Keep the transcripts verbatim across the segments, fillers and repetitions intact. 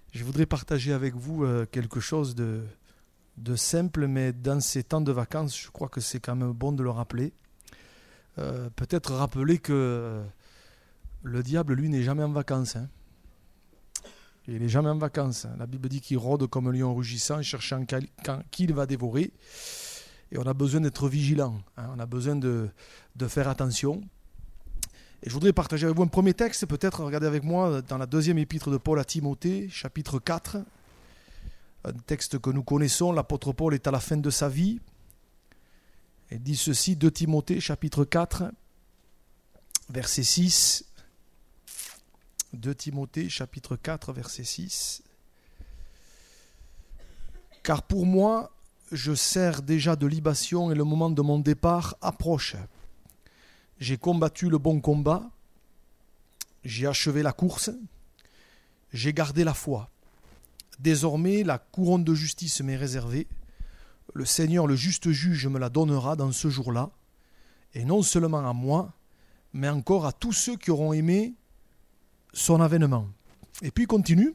Je voudrais partager avec vous euh, quelque chose de, de simple, mais dans ces temps de vacances, je crois que c'est quand même bon de le rappeler. Euh, peut-être rappeler que euh, le diable, lui, n'est jamais en vacances. Hein. Il n'est jamais en vacances. La Bible dit qu'il rôde comme un lion rugissant, cherchant qui il va dévorer. Et on a besoin d'être vigilant. Hein. On a besoin de, de faire attention. Et je voudrais partager avec vous un premier texte, peut-être regardez avec moi dans la deuxième épître de Paul à Timothée, chapitre quatre. Un texte que nous connaissons, l'apôtre Paul est à la fin de sa vie. Il dit ceci, deux Timothée, chapitre quatre, verset six. deux Timothée, chapitre quatre, verset six. « Car pour moi, je sers déjà de libation et le moment de mon départ approche. J'ai combattu le bon combat, j'ai achevé la course, j'ai gardé la foi. Désormais, la couronne de justice m'est réservée. Le Seigneur, le juste juge, me la donnera dans ce jour-là, et non seulement à moi, mais encore à tous ceux qui auront aimé son avènement. » Et puis il continue.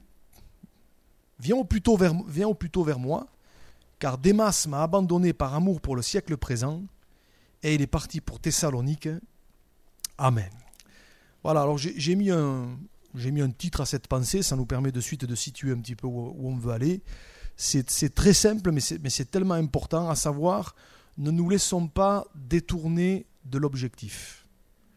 « Viens au plus tôt vers, viens au plus tôt vers moi, car Démas m'a abandonné par amour pour le siècle présent, et il est parti pour Thessalonique. Amen. » Voilà, alors j'ai, j'ai, mis un, j'ai mis un titre à cette pensée, ça nous permet de suite de situer un petit peu où, où on veut aller. C'est, c'est très simple, mais c'est, mais c'est tellement important, à savoir, ne nous laissons pas détourner de l'objectif.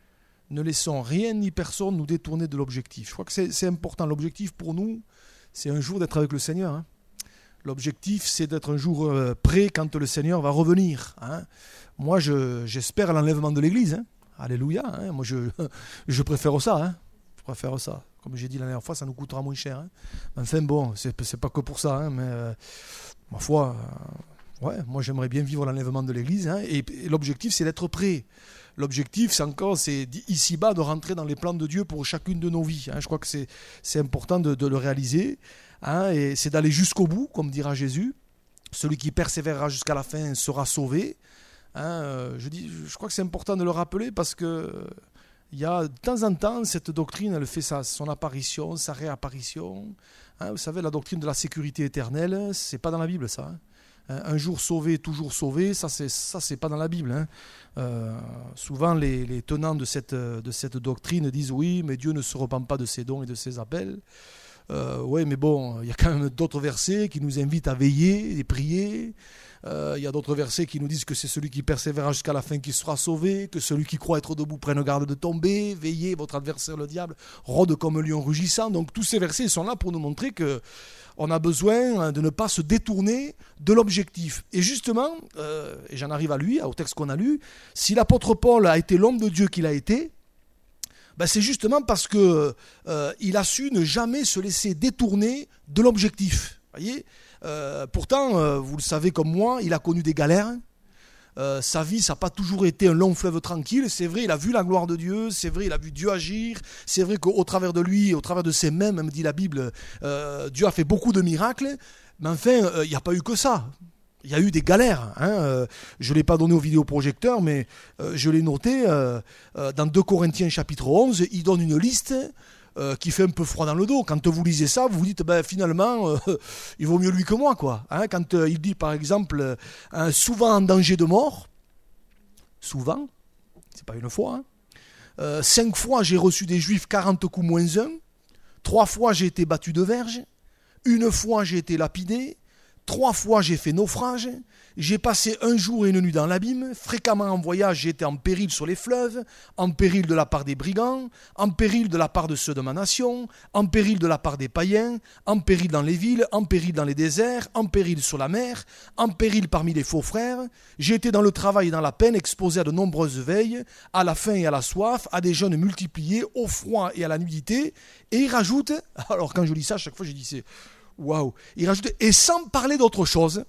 Ne laissons rien ni personne nous détourner de l'objectif. Je crois que c'est, c'est important. L'objectif pour nous, c'est un jour d'être avec le Seigneur. Hein. L'objectif, c'est d'être un jour euh, prêt quand le Seigneur va revenir. Hein. Moi, je, j'espère l'enlèvement de l'Église. Hein. Alléluia. Hein. Moi, je, je préfère ça. Hein. Je préfère ça. Comme j'ai dit la dernière fois, ça nous coûtera moins cher. Hein. Enfin bon, c'est, c'est pas que pour ça. Hein, mais euh, ma foi, euh, ouais, moi, j'aimerais bien vivre l'enlèvement de l'Église. Hein. Et, et l'objectif, c'est d'être prêt. L'objectif, c'est encore, c'est ici-bas de rentrer dans les plans de Dieu pour chacune de nos vies. Hein. Je crois que c'est, c'est important de, de le réaliser. Hein, et c'est d'aller jusqu'au bout, comme dira Jésus. Celui qui persévérera jusqu'à la fin sera sauvé. Hein, je, dis, je crois que c'est important de le rappeler parce que il y a de temps en temps, cette doctrine, elle fait sa, son apparition, sa réapparition. Hein, vous savez, la doctrine de la sécurité éternelle, c'est pas dans la Bible, ça. Hein. Un jour sauvé, toujours sauvé, ça c'est, ça, c'est pas dans la Bible. Hein. Euh, souvent, les, les tenants de cette, de cette doctrine disent oui, mais Dieu ne se repent pas de ses dons et de ses appels. Euh, oui, mais bon, il y a quand même d'autres versets qui nous invitent à veiller et prier. Euh, il y a d'autres versets qui nous disent que c'est celui qui persévérera jusqu'à la fin qui sera sauvé, que celui qui croit être debout prenne garde de tomber, veillez, votre adversaire le diable rôde comme un lion rugissant. Donc tous ces versets sont là pour nous montrer que on a besoin de ne pas se détourner de l'objectif. Et justement, euh, et j'en arrive à lui, au texte qu'on a lu, si l'apôtre Paul a été l'homme de Dieu qu'il a été, ben c'est justement parce qu'il euh, a su ne jamais se laisser détourner de l'objectif. Voyez, euh, pourtant, euh, vous le savez comme moi, il a connu des galères. Euh, sa vie, ça n'a pas toujours été un long fleuve tranquille. C'est vrai, il a vu la gloire de Dieu. C'est vrai, il a vu Dieu agir. C'est vrai qu'au travers de lui, au travers de ses mains, même dit la Bible, euh, Dieu a fait beaucoup de miracles. Mais enfin, il euh, n'y a pas eu que ça. Il y a eu des galères. Hein. Euh, je ne l'ai pas donné au vidéoprojecteur, mais euh, je l'ai noté. Euh, euh, dans deux Corinthiens chapitre onze, il donne une liste euh, qui fait un peu froid dans le dos. Quand vous lisez ça, vous vous dites, ben, finalement, euh, il vaut mieux lui que moi. Quoi. Hein. Quand euh, il dit, par exemple, euh, souvent en danger de mort, souvent, c'est pas une fois, hein. euh, cinq fois j'ai reçu des Juifs quarante coups moins un, trois fois j'ai été battu de verge, une fois j'ai été lapidé, trois fois j'ai fait naufrage, j'ai passé un jour et une nuit dans l'abîme, fréquemment en voyage j'ai été en péril sur les fleuves, en péril de la part des brigands, en péril de la part de ceux de ma nation, en péril de la part des païens, en péril dans les villes, en péril dans les déserts, en péril sur la mer, en péril parmi les faux frères, j'ai été dans le travail et dans la peine, exposé à de nombreuses veilles, à la faim et à la soif, à des jeûnes multipliés, au froid et à la nudité, et il rajoute, alors quand je lis ça, à chaque fois je dis c'est... Waouh! Il rajoute, et sans parler d'autre chose,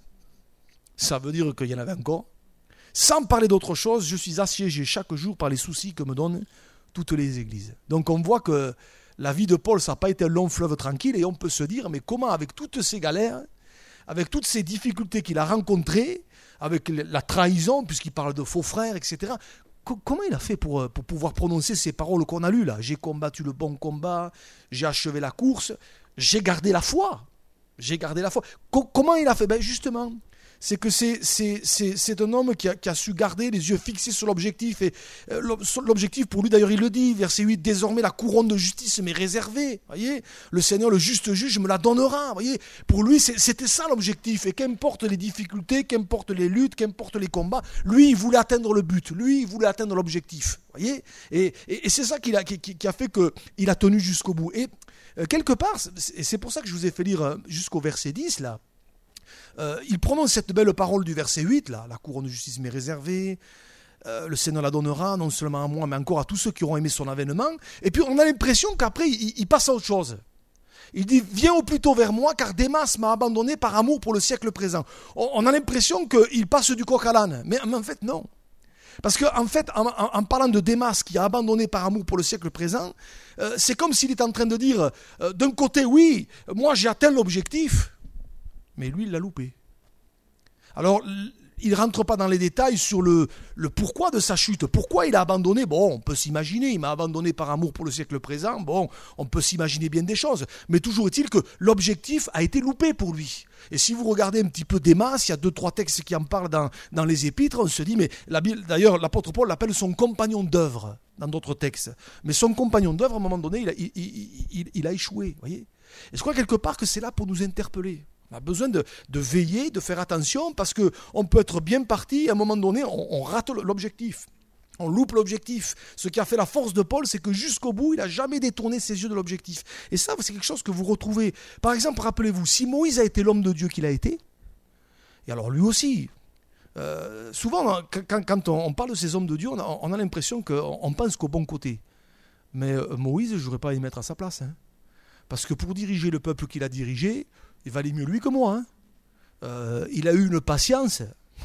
ça veut dire qu'il y en avait encore, sans parler d'autre chose, je suis assiégé chaque jour par les soucis que me donnent toutes les églises. Donc on voit que la vie de Paul, ça n'a pas été un long fleuve tranquille, et on peut se dire, mais comment avec toutes ces galères, avec toutes ces difficultés qu'il a rencontrées, avec la trahison, puisqu'il parle de faux frères, et cetera, comment il a fait pour, pour pouvoir prononcer ces paroles qu'on a lues là? J'ai combattu le bon combat, j'ai achevé la course. j'ai gardé la foi. J'ai gardé la foi. Co- comment il a fait? Ben justement, c'est que c'est, c'est, c'est, c'est un homme qui a, qui a su garder les yeux fixés sur l'objectif. Et euh, l'objectif, pour lui, d'ailleurs, il le dit, verset huit, désormais la couronne de justice m'est réservée. Voyez, le Seigneur, le juste juge, me la donnera. Voyez, pour lui, c'est, c'était ça l'objectif. Et qu'importe les difficultés, qu'importe les luttes, qu'importe les combats, lui, il voulait atteindre le but. Lui, il voulait atteindre l'objectif. Voyez, et, et, et c'est ça qui a, qui, qui a fait qu'il a tenu jusqu'au bout. Et euh, quelque part, et c'est pour ça que je vous ai fait lire jusqu'au verset dix, là, Euh, il prononce cette belle parole du verset huit, là, la couronne de justice m'est réservée, euh, le Seigneur la donnera, non seulement à moi, mais encore à tous ceux qui auront aimé son avènement. Et puis on a l'impression qu'après, il, il passe à autre chose. Il dit, viens au plus tôt vers moi, car Démas m'a abandonné par amour pour le siècle présent. On, on a l'impression qu'il passe du coq à l'âne, mais, mais en fait, non. Parce qu'en en fait, en, en, en parlant de Démas qui a abandonné par amour pour le siècle présent, euh, c'est comme s'il est en train de dire, euh, d'un côté, oui, moi j'ai atteint l'objectif, mais lui, il l'a loupé. Alors, il ne rentre pas dans les détails sur le, le pourquoi de sa chute. Pourquoi il a abandonné? Bon, on peut s'imaginer. Il m'a abandonné par amour pour le siècle présent. Bon, on peut s'imaginer bien des choses. Mais toujours est-il que l'objectif a été loupé pour lui. Et si vous regardez un petit peu Démas, il y a deux, trois textes qui en parlent dans, dans les épîtres. On se dit, mais la Bible, d'ailleurs, l'apôtre Paul l'appelle son compagnon d'œuvre dans d'autres textes. Mais son compagnon d'œuvre, à un moment donné, il a, il, il, il, il a échoué. Voyez. Et je crois quelque part que c'est là pour nous interpeller. On a besoin de, de veiller, de faire attention, parce qu'on peut être bien parti, et à un moment donné, on, on rate l'objectif. On loupe l'objectif. Ce qui a fait la force de Paul, c'est que jusqu'au bout, il n'a jamais détourné ses yeux de l'objectif. Et ça, c'est quelque chose que vous retrouvez. Par exemple, rappelez-vous, si Moïse a été l'homme de Dieu qu'il a été, et alors lui aussi, euh, souvent, quand, quand on parle de ces hommes de Dieu, on a, on a l'impression qu'on pense qu'au bon côté. Mais euh, Moïse, je n'aurais pas à y mettre à sa place. Hein. Parce que pour diriger le peuple qu'il a dirigé, il valait mieux lui que moi. Hein. Euh, il a eu une patience.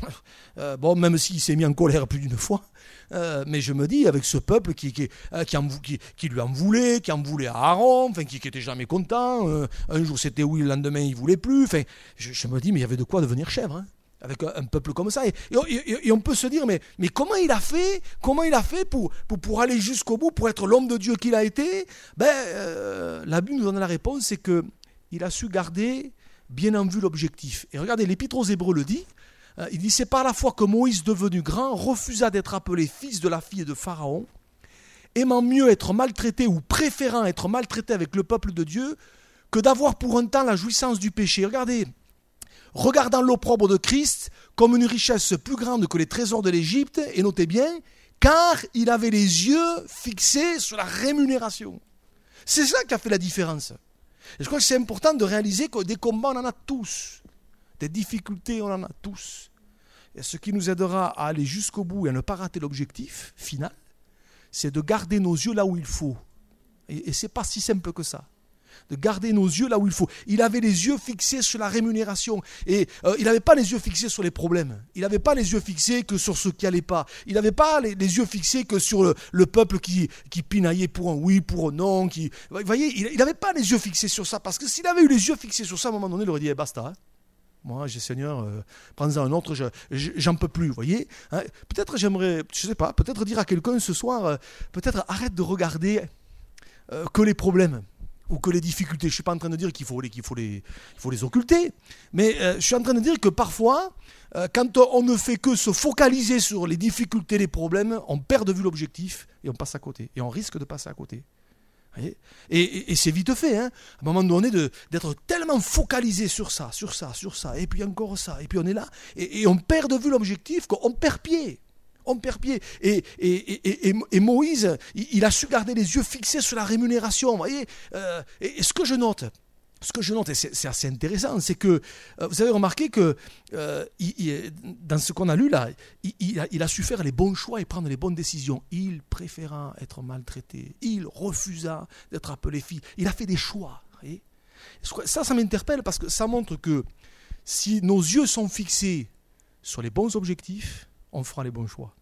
Euh, bon, même s'il s'est mis en colère plus d'une fois. Euh, mais je me dis, avec ce peuple qui, qui, qui, en, qui, qui lui en voulait, qui en voulait à Aaron, enfin, qui n'était jamais content. Euh, un jour c'était oui, le lendemain il ne voulait plus. Enfin, je, je me dis, mais il y avait de quoi devenir chèvre. Hein, avec un, un peuple comme ça. Et, et, et on peut se dire, mais, mais comment il a fait, comment il a fait pour, pour, pour aller jusqu'au bout, pour être l'homme de Dieu qu'il a été? Ben, euh, la Bible nous donne la réponse, c'est que il a su garder bien en vue l'objectif. Et regardez, l'Épître aux Hébreux le dit, euh, il dit, c'est par la foi que Moïse, devenu grand, refusa d'être appelé fils de la fille de Pharaon, aimant mieux être maltraité ou préférant être maltraité avec le peuple de Dieu que d'avoir pour un temps la jouissance du péché. Regardez, regardant l'opprobre de Christ comme une richesse plus grande que les trésors de l'Égypte, et notez bien, car il avait les yeux fixés sur la rémunération. C'est ça qui a fait la différence. Et je crois que c'est important de réaliser que des combats, on en a tous. Des difficultés, on en a tous. Et ce qui nous aidera à aller jusqu'au bout et à ne pas rater l'objectif final, c'est de garder nos yeux là où il faut. Et, et ce n'est pas si simple que ça. De garder nos yeux là où il faut. Il avait les yeux fixés sur la rémunération. Et euh, il n'avait pas les yeux fixés sur les problèmes. Il n'avait pas les yeux fixés que sur ce qui n'allait pas. Il n'avait pas les, les yeux fixés que sur le, le peuple qui, qui pinaillait pour un oui, pour un non. Qui... Vous voyez, il n'avait pas les yeux fixés sur ça. Parce que s'il avait eu les yeux fixés sur ça, à un moment donné, il aurait dit eh, basta. Hein. Moi, j'ai Seigneur, euh, prends-en un autre, je, je, j'en peux plus, vous voyez. Hein. Peut-être j'aimerais, je sais pas, peut-être dire à quelqu'un ce soir, euh, peut-être arrête de regarder euh, que les problèmes ou que les difficultés. Je ne suis pas en train de dire qu'il faut les, qu'il faut les, il faut les occulter, mais euh, je suis en train de dire que parfois, euh, quand on ne fait que se focaliser sur les difficultés, les problèmes, on perd de vue l'objectif et on passe à côté. Et on risque de passer à côté. Et, et, et c'est vite fait, hein, à un moment donné, de, d'être tellement focalisé sur ça, sur ça, sur ça, et puis encore ça, et puis on est là, et, et on perd de vue l'objectif, qu'on perd pied. On perd pied. Et, et, et, et, et Moïse, il, il a su garder les yeux fixés sur la rémunération. Vous voyez, euh, et, et ce que je note, ce que je note, et c'est, c'est assez intéressant, c'est que euh, vous avez remarqué que euh, il, il, dans ce qu'on a lu là, il, il, a, il a su faire les bons choix et prendre les bonnes décisions. Il préféra être maltraité. Il refusa d'être appelé fils. Il a fait des choix. Vous voyez. Ça, ça m'interpelle parce que ça montre que si nos yeux sont fixés sur les bons objectifs, on fera les bons choix.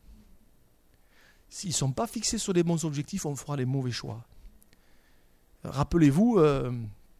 S'ils ne sont pas fixés sur les bons objectifs, on fera les mauvais choix. Rappelez-vous, euh,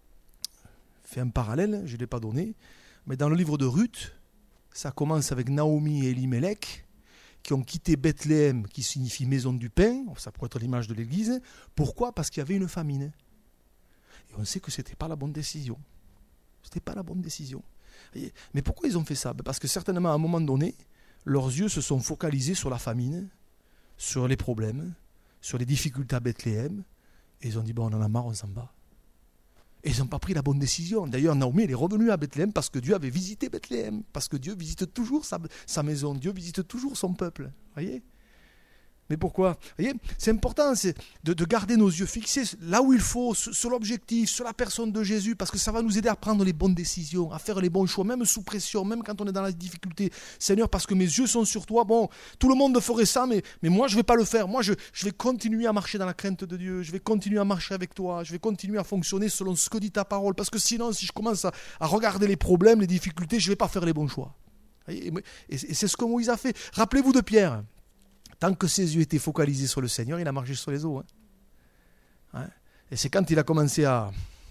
fait un parallèle, je ne l'ai pas donné, mais dans le livre de Ruth, ça commence avec Naomi et Elimelech, qui ont quitté Bethléem, qui signifie maison du pain, ça pourrait être l'image de l'église. Pourquoi ? Parce qu'il y avait une famine. Et on sait que ce n'était pas la bonne décision. Ce n'était pas la bonne décision. Mais pourquoi ils ont fait ça? Parce que certainement, à un moment donné, leurs yeux se sont focalisés sur la famine, sur les problèmes, sur les difficultés à Bethléem. Et ils ont dit, bon, on en a marre, on s'en va. Et ils n'ont pas pris la bonne décision. D'ailleurs, Naomi, elle est revenue à Bethléem parce que Dieu avait visité Bethléem. Parce que Dieu visite toujours sa, sa maison. Dieu visite toujours son peuple. Voyez? Mais pourquoi? Vous voyez, c'est important c'est de, de garder nos yeux fixés là où il faut, sur, sur l'objectif, sur la personne de Jésus, parce que ça va nous aider à prendre les bonnes décisions, à faire les bons choix, même sous pression, même quand on est dans la difficulté. Seigneur, parce que mes yeux sont sur toi, bon, tout le monde ferait ça, mais, mais moi je ne vais pas le faire. Moi je, je vais continuer à marcher dans la crainte de Dieu, je vais continuer à marcher avec toi, je vais continuer à fonctionner selon ce que dit ta parole, parce que sinon, si je commence à, à regarder les problèmes, les difficultés, je ne vais pas faire les bons choix. Et, et, et c'est ce que Moïse a fait. Rappelez-vous de Pierre. Tant que ses yeux étaient focalisés sur le Seigneur, il a marché sur les eaux. Hein. Hein? Et c'est quand il a commencé à,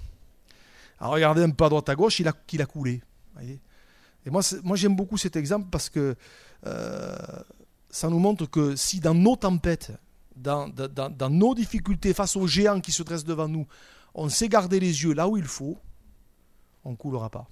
à regarder un peu à droite à gauche qu'il a, qu'il a coulé. Voyez. Et moi, moi, j'aime beaucoup cet exemple parce que euh, ça nous montre que si dans nos tempêtes, dans, dans, dans nos difficultés, face aux géants qui se dressent devant nous, on sait garder les yeux là où il faut, on ne coulera pas.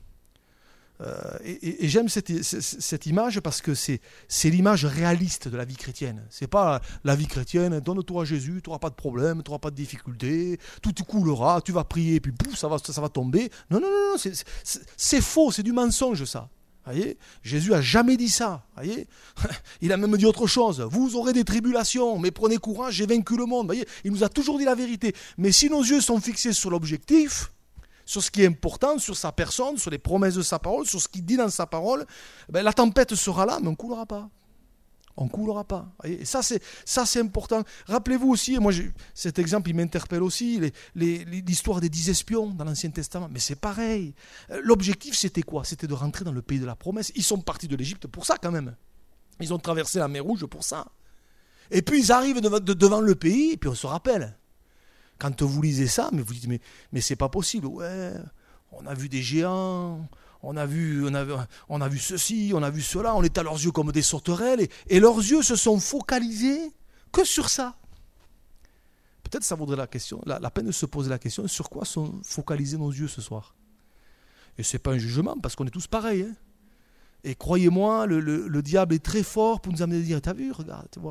Euh, et, et, et j'aime cette, cette image parce que c'est, c'est l'image réaliste de la vie chrétienne. C'est pas la vie chrétienne, donne-toi à Jésus, tu n'auras pas de problème, tu n'auras pas de difficulté, tout te coulera, tu vas prier, puis pouf, ça va, ça va tomber. Non, non, non, non c'est, c'est, c'est faux, c'est du mensonge ça. Voyez, Jésus a jamais dit ça. Voyez, il a même dit autre chose. Vous aurez des tribulations, mais prenez courage, j'ai vaincu le monde. Voyez, il nous a toujours dit la vérité. Mais si nos yeux sont fixés sur l'objectif, sur ce qui est important, sur sa personne, sur les promesses de sa parole, sur ce qu'il dit dans sa parole, ben la tempête sera là, mais on ne coulera pas. On ne coulera pas. Et ça c'est, ça, c'est important. Rappelez-vous aussi, et moi, j'ai, cet exemple, il m'interpelle aussi, les, les, l'histoire des dix espions dans l'Ancien Testament. Mais c'est pareil. L'objectif, c'était quoi? C'était de rentrer dans le pays de la promesse. Ils sont partis de l'Égypte pour ça, quand même. Ils ont traversé la mer Rouge pour ça. Et puis, ils arrivent devant, de, devant le pays, et puis on se rappelle. Quand vous lisez ça, mais vous dites, mais, mais c'est pas possible. Ouais, on a vu des géants, on a vu, on a, on a vu ceci, on a vu cela, on est à leurs yeux comme des sauterelles, et, et leurs yeux se sont focalisés que sur ça. Peut-être ça vaudrait la, question, la, la peine de se poser la question, sur quoi sont focalisés nos yeux ce soir? Et c'est pas un jugement, parce qu'on est tous pareils, hein. Et croyez-moi, le, le, le diable est très fort pour nous amener à dire, t'as vu, regarde, tu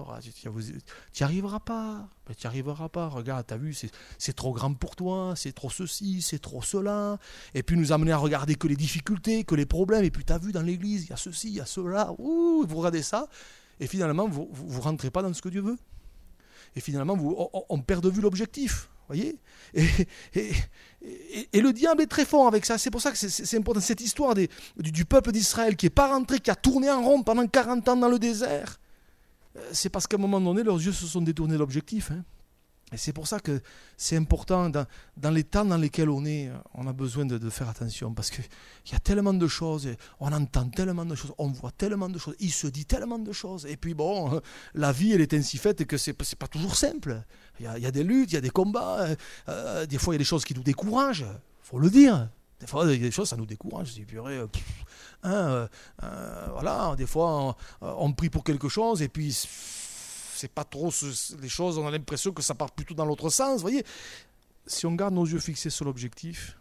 n'y arriveras pas, tu n'y arriveras pas, regarde, t'as vu, c'est, c'est trop grand pour toi, c'est trop ceci, c'est trop cela, et puis nous amener à regarder que les difficultés, que les problèmes, et puis t'as vu dans l'église, il y a ceci, il y a cela, ouh, vous regardez ça, et finalement, vous ne rentrez pas dans ce que Dieu veut. Et finalement, vous, on, on perd de vue l'objectif. Voyez, et, et, et, et le diable est très fort avec ça. C'est pour ça que c'est, c'est important. Cette histoire des, du, du peuple d'Israël qui n'est pas rentré, qui a tourné en rond pendant quarante ans dans le désert, c'est parce qu'à un moment donné, leurs yeux se sont détournés de l'objectif. Hein. Et c'est pour ça que c'est important, dans, dans les temps dans lesquels on est, on a besoin de, de faire attention, parce qu'il y a tellement de choses, on entend tellement de choses, on voit tellement de choses, il se dit tellement de choses, et puis bon, la vie elle est ainsi faite que c'est, c'est pas toujours simple. Il y a, il y a des luttes, il y a des combats, euh, des fois il y a des choses qui nous découragent, il faut le dire. Des fois, il y a des choses, ça nous décourage. Je dis, purée, pff, hein, euh, euh, voilà, des fois, on, on prie pour quelque chose, et puis c'est pas trop ce, les choses, on a l'impression que ça part plutôt dans l'autre sens, vous voyez. Si on garde nos yeux fixés sur l'objectif,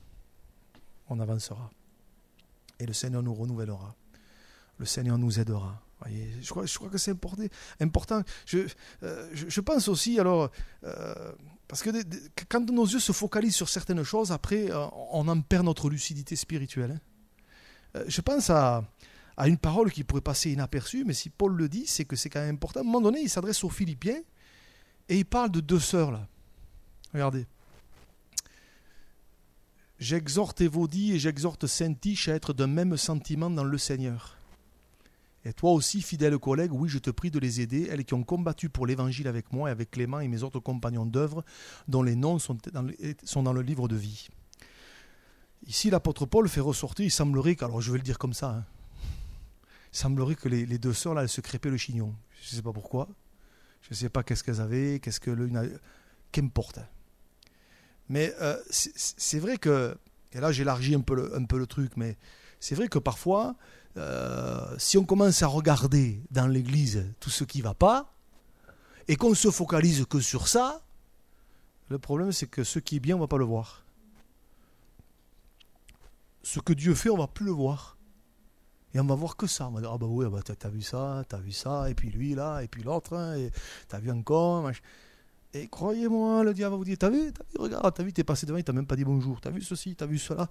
on avancera. Et le Seigneur nous renouvellera. Le Seigneur nous aidera. Voyez, je crois, je crois que c'est important. important. Je, euh, je, je pense aussi, alors, euh, parce que de, de, quand nos yeux se focalisent sur certaines choses, après, euh, on en perd notre lucidité spirituelle. Hein. Euh, je pense à, à une parole qui pourrait passer inaperçue, mais si Paul le dit, c'est que c'est quand même important. À un moment donné, il s'adresse aux Philippiens et il parle de deux sœurs, là. Regardez. J'exhorte Évodie et j'exhorte Syntyche à être d'un même sentiment dans le Seigneur. Et toi aussi, fidèle collègue, oui, je te prie de les aider, elles qui ont combattu pour l'évangile avec moi et avec Clément et mes autres compagnons d'œuvre, dont les noms sont dans le, sont dans le livre de vie. Ici, l'apôtre Paul fait ressortir, il semblerait, que, alors je vais le dire comme ça, hein, il semblerait que les, les deux sœurs, là, elles se crêpaient le chignon. Je ne sais pas pourquoi, je ne sais pas qu'est-ce qu'elles avaient, qu'est-ce que l'une a... Qu'importe. Mais euh, c'est, c'est vrai que, et là j'élargis un peu le, un peu le truc, mais c'est vrai que parfois, euh, si on commence à regarder dans l'église tout ce qui ne va pas, et qu'on se focalise que sur ça, Le problème, c'est que ce qui est bien, on ne va pas le voir. Ce que Dieu fait, on ne va plus le voir. Et on va voir que ça. On va dire, ah bah oui, bah t'as, t'as vu ça, t'as vu ça, et puis lui là, et puis l'autre, hein, et t'as vu encore. Machin. Et croyez-moi, le diable va vous dire, t'as vu, t'as vu, regarde, t'as vu, t'es passé devant, il t'a même pas dit bonjour. T'as vu ceci, t'as vu cela.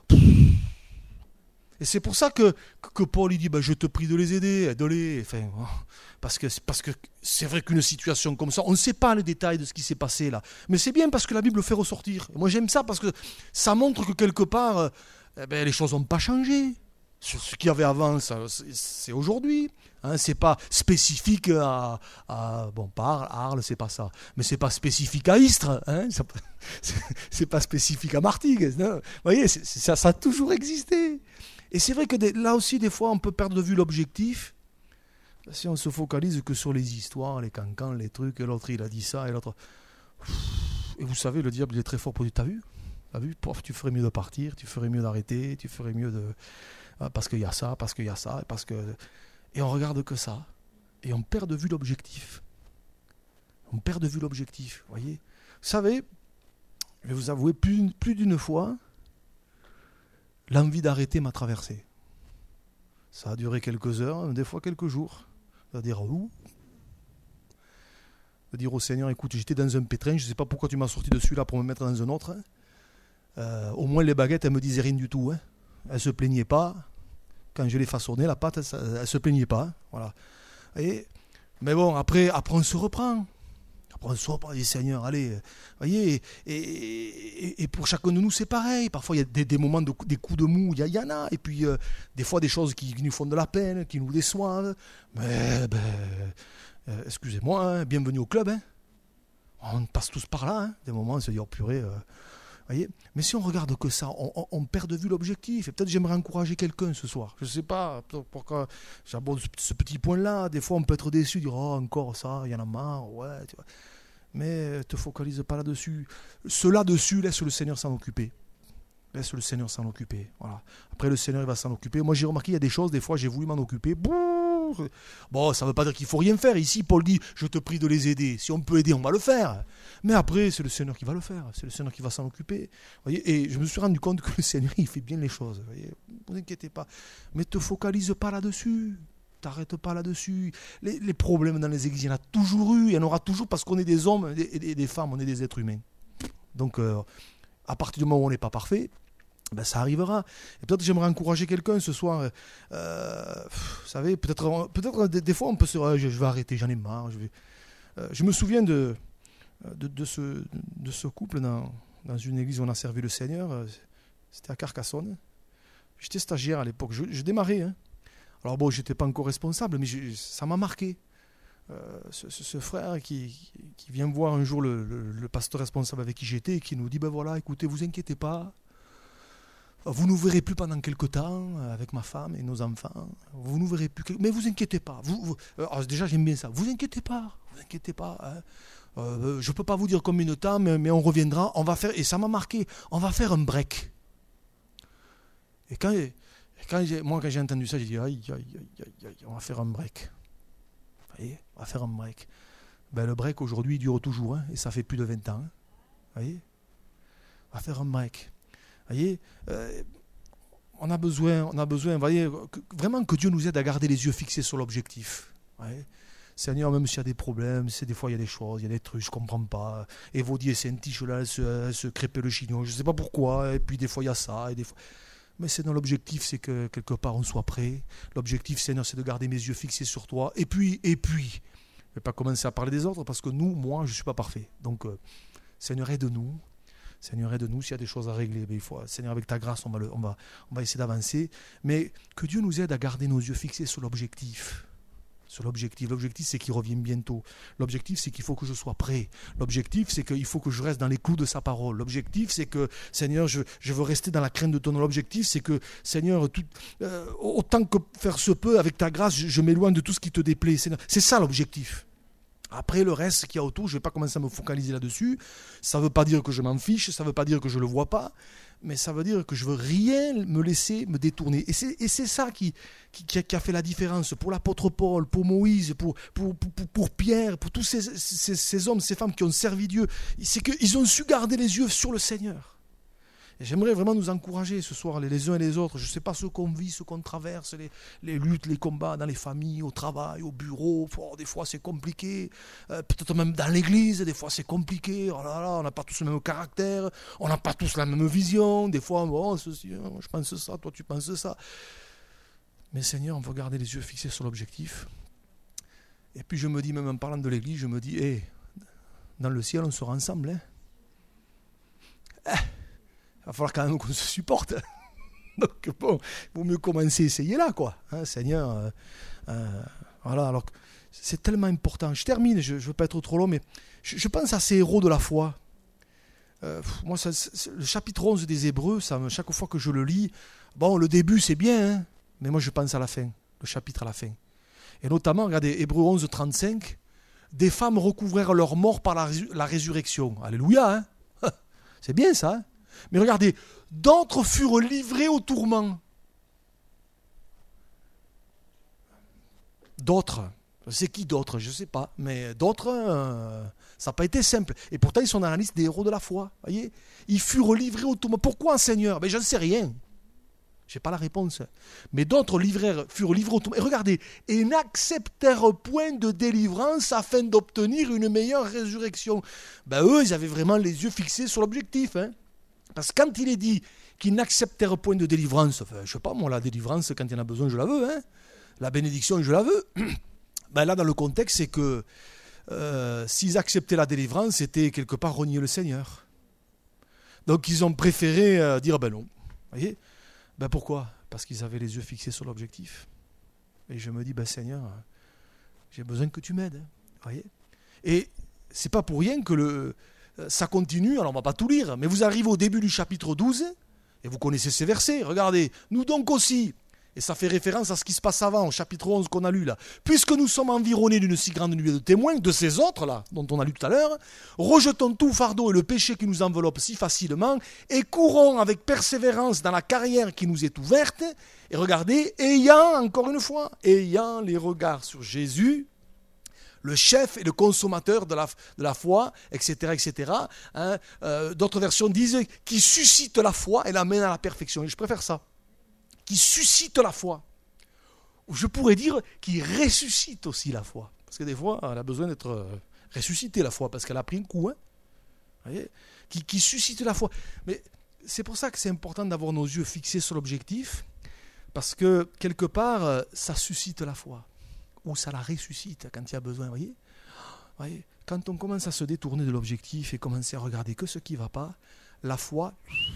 Et c'est pour ça que, que Paul il dit, bah, je te prie de les aider, aide-les. Enfin, parce que, parce que c'est vrai qu'une situation comme ça, on ne sait pas les détails de ce qui s'est passé là. Mais c'est bien parce que la Bible le fait ressortir. Et moi j'aime ça parce que ça montre que quelque part, eh ben, les choses n'ont pas changé. Ce qu'il y avait avant, ça, c'est, c'est aujourd'hui. Hein, c'est pas spécifique à, à bon, pas à Arles, c'est pas ça. Mais c'est pas spécifique à Istres. Hein, c'est, c'est, c'est pas spécifique à Martigues. Non. Vous voyez, c'est, c'est, ça, ça a toujours existé. Et c'est vrai que des, là aussi, des fois, on peut perdre de vue l'objectif. Si on se focalise que sur les histoires, les cancans, les trucs, et l'autre il a dit ça, et l'autre. Et vous savez, le diable il est très fort pour dire, t'as vu, t'as vu, pof, tu ferais mieux de partir, tu ferais mieux d'arrêter, tu ferais mieux de. Parce qu'il y a ça, parce qu'il y a ça, parce que. Et on regarde que ça. Et on perd de vue l'objectif. On perd de vue l'objectif, vous voyez. Vous savez, je vais vous avouer, plus, plus d'une fois, l'envie d'arrêter m'a traversé. Ça a duré quelques heures, des fois quelques jours. C'est-à-dire, ouh. De dire au Seigneur, écoute, j'étais dans un pétrin, je ne sais pas pourquoi tu m'as sorti de celui-là pour me mettre dans un autre. Hein. Euh, au moins les baguettes, elles me disaient rien du tout. Hein. Elles ne se plaignaient pas. Quand je les façonnais, la pâte, elle ne se plaignait pas. Hein. Voilà. Et, mais bon, après, après, on se reprend. Après, on se reprend, on dit, Seigneur, allez. Voyez, et, et, et pour chacun de nous, c'est pareil. Parfois, il y a des, des moments, de, des coups de mou, il y, y en a. Et puis, euh, des fois, des choses qui, qui nous font de la peine, qui nous déçoivent. Mais, ben, euh, excusez-moi, hein, bienvenue au club. Hein. On passe tous par là. Hein. Des moments, on se dit, oh purée. Euh, voyez. Mais si on regarde que ça, on, on, on perd de vue l'objectif. Et peut-être j'aimerais encourager quelqu'un ce soir. Je ne sais pas pourquoi j'aborde ce, ce petit point-là. Des fois, on peut être déçu, dire, oh, encore ça, il y en a marre. Ouais, tu vois. Mais ne te focalise pas là-dessus. Cela dessus, laisse le Seigneur s'en occuper. Laisse le Seigneur s'en occuper. Voilà. Après, le Seigneur il va s'en occuper. Moi, j'ai remarqué, il y a des choses, des fois, j'ai voulu m'en occuper. Bon, ça ne veut pas dire qu'il ne faut rien faire. Ici, Paul dit, je te prie de les aider. Si on peut aider, on va le faire. Mais après, c'est le Seigneur qui va le faire. C'est le Seigneur qui va s'en occuper. Voyez. Et je me suis rendu compte que le Seigneur, il fait bien les choses. Voyez. Ne vous inquiétez pas. Mais ne te focalise pas là-dessus. T'arrêtes pas là-dessus. Les, les problèmes dans les églises, il y en a toujours eu. Il y en aura toujours parce qu'on est des hommes et des, des femmes, on est des êtres humains. Donc, euh, à partir du moment où on n'est pas parfait, ben, ça arrivera. Et peut-être j'aimerais encourager quelqu'un ce soir. Euh, vous savez, peut-être, peut-être des, des fois on peut se dire, oh, je, je vais arrêter, j'en ai marre. Je, vais... euh, je me souviens de, de, de, ce, de ce couple dans, dans une église où on a servi le Seigneur. C'était à Carcassonne. J'étais stagiaire à l'époque. Je, je démarrais. Hein. Alors bon, je n'étais pas encore responsable, mais je, ça m'a marqué. Euh, ce, ce, ce frère qui, qui vient voir un jour le, le, le pasteur responsable avec qui j'étais et qui nous dit, ben voilà, écoutez, vous inquiétez pas. Vous ne nous verrez plus pendant quelque temps avec ma femme et nos enfants. Vous nous verrez plus. Mais vous inquiétez pas. Vous, vous... Alors déjà, j'aime bien ça. Vous inquiétez pas. Vous inquiétez pas. Hein. Euh, je ne peux pas vous dire combien de temps, mais, mais on reviendra. On va faire. Et ça m'a marqué. On va faire un break. Et quand, et quand j'ai, moi, quand j'ai entendu ça, j'ai dit aïe, aïe, aïe, aïe, aïe, on va faire un break. Vous voyez, on va faire un break. Ben, le break aujourd'hui, il dure toujours, hein, et ça fait plus de vingt ans. Hein. Vous voyez, on va faire un break. Vous voyez, euh, on a besoin, on a besoin, voyez, que, vraiment que Dieu nous aide à garder les yeux fixés sur l'objectif. Voyez. Seigneur, même s'il y a des problèmes, c'est des fois il y a des choses, il y a des trucs, je ne comprends pas. Et Vaudie et Saint-Tiche, là, elle se, elle se crêpait le chignon, je ne sais pas pourquoi, et puis des fois il y a ça, et des fois... Mais c'est dans l'objectif, c'est que quelque part on soit prêt. L'objectif, Seigneur, c'est de garder mes yeux fixés sur toi. Et puis, et puis, je ne vais pas commencer à parler des autres, parce que nous, moi, je ne suis pas parfait. Donc, euh, Seigneur, aide-nous. Seigneur, aide-nous, s'il y a des choses à régler, ben il faut, Seigneur, avec ta grâce, on va, le, on, va, on va essayer d'avancer. Mais que Dieu nous aide à garder nos yeux fixés sur l'objectif. Sur l'objectif. L'objectif, c'est qu'il revienne bientôt. L'objectif, c'est qu'il faut que je sois prêt. L'objectif, c'est qu'il faut que je reste dans les clous de sa parole. L'objectif, c'est que, Seigneur, je, je veux rester dans la crainte de ton nom. L'objectif, c'est que, Seigneur, tout, euh, autant que faire se peut, avec ta grâce, je, je m'éloigne de tout ce qui te déplaît. Seigneur. C'est ça l'objectif. Après, le reste qu'il y a autour, je ne vais pas commencer à me focaliser là-dessus. Ça ne veut pas dire que je m'en fiche, ça ne veut pas dire que je ne le vois pas. mais ça veut dire que je veux rien me laisser me détourner. Et c'est, et c'est ça qui, qui, qui a fait la différence pour l'apôtre Paul, pour Moïse, pour, pour, pour, pour Pierre, pour tous ces, ces, ces hommes, ces femmes qui ont servi Dieu. C'est qu'ils ont su garder les yeux sur le Seigneur. Et j'aimerais vraiment nous encourager ce soir, les, les uns et les autres. Je ne sais pas ce qu'on vit, ce qu'on traverse, les, les luttes, les combats dans les familles, au travail, au bureau. Oh, des fois c'est compliqué, euh, peut-être même dans l'église, des fois c'est compliqué. Oh là là, on n'a pas tous le même caractère, on n'a pas tous la même vision. Des fois, oh, ceci, oh, je pense ça, toi tu penses ça. Mais Seigneur, on veut garder les yeux fixés sur l'objectif. Et puis je me dis, même en parlant de l'église, je me dis, hé, hey, dans le ciel on sera ensemble. Hein. Eh, il va falloir quand même qu'on se supporte. Donc bon, il vaut mieux commencer à essayer là, quoi. Hein, Seigneur, euh, euh, voilà, alors c'est tellement important. Je termine, je ne veux pas être trop long, mais je, je pense à ces héros de la foi. Euh, moi, ça, le chapitre onze des Hébreux, ça, chaque fois que je le lis, bon, le début c'est bien, hein, mais moi je pense à la fin, le chapitre à la fin. Et notamment, regardez, Hébreux onze, trente-cinq, des femmes recouvrèrent leur mort par la, la résurrection. Alléluia, hein. C'est bien ça, hein. Mais regardez, d'autres furent livrés au tourment. D'autres, c'est qui d'autres? Je ne sais pas, mais d'autres, euh, ça n'a pas été simple. Et pourtant, ils sont dans la liste des héros de la foi. Voyez, ils furent livrés au tourment. Pourquoi, Seigneur? Mais je ne sais rien. Je n'ai pas la réponse. Mais d'autres livrèrent, furent livrés au tourment. Et regardez, et n'acceptèrent point de délivrance afin d'obtenir une meilleure résurrection. Ben eux, ils avaient vraiment les yeux fixés sur l'objectif, hein. Parce que quand il est dit qu'ils n'acceptèrent point de délivrance, enfin, je ne sais pas, moi, la délivrance, quand il y en a besoin, je la veux. Hein. La bénédiction, je la veux. Ben là, dans le contexte, c'est que euh, s'ils acceptaient la délivrance, c'était quelque part renier le Seigneur. Donc, ils ont préféré euh, dire, ben non. Vous voyez? Ben pourquoi? Parce qu'ils avaient les yeux fixés sur l'objectif. Et je me dis, ben Seigneur, j'ai besoin que tu m'aides. Hein. Vous voyez? Et c'est pas pour rien que le... ça continue, alors on ne va pas tout lire, mais vous arrivez au début du chapitre douze, et vous connaissez ces versets, regardez, nous donc aussi, et ça fait référence à ce qui se passe avant, au chapitre onze qu'on a lu là, puisque nous sommes environnés d'une si grande nuée de témoins, de ces autres là, dont on a lu tout à l'heure, rejetons tout fardeau et le péché qui nous enveloppe si facilement, et courons avec persévérance dans la carrière qui nous est ouverte, et regardez, ayant, encore une fois, ayant les regards sur Jésus, le chef et le consommateur de la, de la foi, et cetera, et cetera. Hein, euh, d'autres versions disent qui suscite la foi et l'amène à la perfection. Et je préfère ça. Qui suscite la foi. Ou je pourrais dire qui ressuscite aussi la foi. Parce que des fois, elle a besoin d'être euh, ressuscitée, la foi, parce qu'elle a pris un coup. Hein. Vous voyez, qui, qui suscite la foi. Mais c'est pour ça que c'est important d'avoir nos yeux fixés sur l'objectif, parce que quelque part, ça suscite la foi. Ou ça la ressuscite quand il y a besoin, voyez, voyez, quand on commence à se détourner de l'objectif et commencer à regarder que ce qui ne va pas, la foi,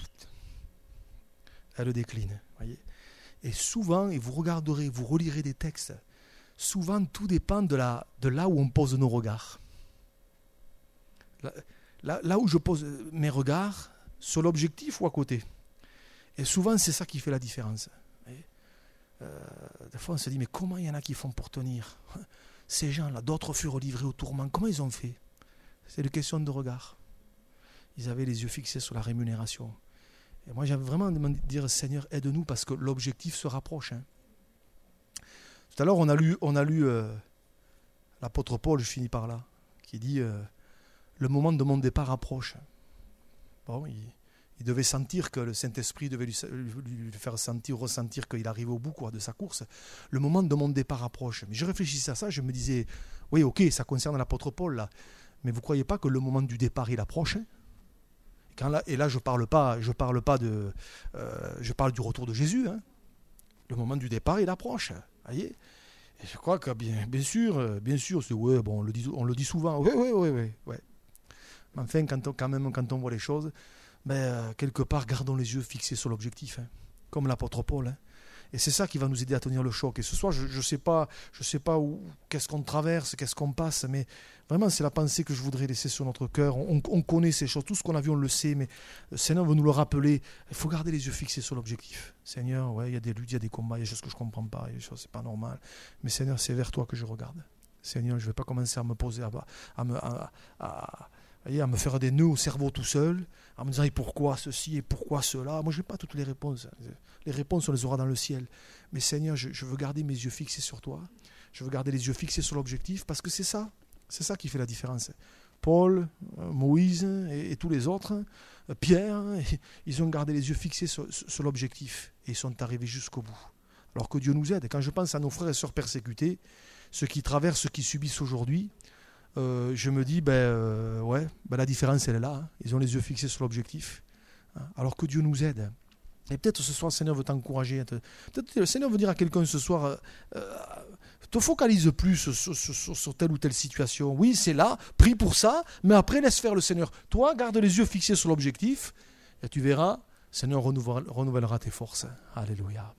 elle décline, voyez. Et souvent, et vous regarderez, vous relirez des textes, souvent tout dépend de, la, de là où on pose nos regards. Là, là, là où je pose mes regards, sur l'objectif ou à côté. Et souvent, c'est ça qui fait la différence. Voyez. Euh, des fois on se dit mais comment il y en a qui font pour tenir ces gens-là, d'autres furent livrés au tourment, comment ils ont fait? C'est une question de regard. Ils avaient les yeux fixés sur la rémunération. Et moi j'avais vraiment demandé de dire Seigneur aide-nous parce que l'objectif se rapproche. Hein. Tout à l'heure on a lu, on a lu euh, l'apôtre Paul, je finis par là, qui dit euh, le moment de mon départ approche. Bon, il Il devait sentir que le Saint-Esprit devait lui, lui faire sentir, ressentir qu'il arrivait au bout quoi, de sa course. Le moment de mon départ approche. Mais je réfléchissais à ça, je me disais, oui, ok, ça concerne l'apôtre Paul, là. Mais vous ne croyez pas que le moment du départ, il approche? Quand là, et là, je ne parle pas, je parle pas de... Euh, je parle du retour de Jésus. Hein. Le moment du départ, il approche. Voyez. Et je crois que, bien, bien sûr, bien sûr, c'est, ouais, bon, on, le dit, on le dit souvent. Oui, oui, oui, oui. Ouais. Mais enfin, quand on, quand même, quand on voit les choses... Mais euh, quelque part, gardons les yeux fixés sur l'objectif, hein, comme l'apôtre Paul. Hein. Et c'est ça qui va nous aider à tenir le choc. Et ce soir, je ne sais pas, je sais pas où, qu'est-ce qu'on traverse, qu'est-ce qu'on passe, mais vraiment, c'est la pensée que je voudrais laisser sur notre cœur. On, on connaît ces choses, tout ce qu'on a vu, on le sait, mais le Seigneur veut nous le rappeler. Il faut garder les yeux fixés sur l'objectif. Seigneur, ouais, il y a des luttes, il y a des combats, il y a des choses que je ne comprends pas, il y a des choses, c'est pas normal. Mais Seigneur, c'est vers toi que je regarde. Seigneur, je ne vais pas commencer à me poser, à, à me... À, à, voyez, à me faire des nœuds au cerveau tout seul, en me disant et pourquoi ceci et pourquoi cela. Moi, je n'ai pas toutes les réponses. Les réponses, on les aura dans le ciel. Mais Seigneur, je, je veux garder mes yeux fixés sur toi. Je veux garder les yeux fixés sur l'objectif parce que c'est ça. C'est ça qui fait la différence. Paul, Moïse et, et tous les autres, Pierre, ils ont gardé les yeux fixés sur, sur l'objectif et ils sont arrivés jusqu'au bout. Alors que Dieu nous aide. Quand je pense à nos frères et sœurs persécutés, ceux qui traversent, ceux qui subissent aujourd'hui, euh, je me dis, ben, euh, ouais, ben la différence elle est là. Hein. Ils ont les yeux fixés sur l'objectif. Hein. Alors que Dieu nous aide. Et peut-être ce soir, le Seigneur veut t'encourager. Peut-être le Seigneur veut dire à quelqu'un ce soir, euh, euh, te focalise plus sur, sur, sur, sur telle ou telle situation. Oui, c'est là, prie pour ça, mais après laisse faire le Seigneur. Toi, garde les yeux fixés sur l'objectif et tu verras, le Seigneur renouvellera, renouvellera tes forces. Alléluia.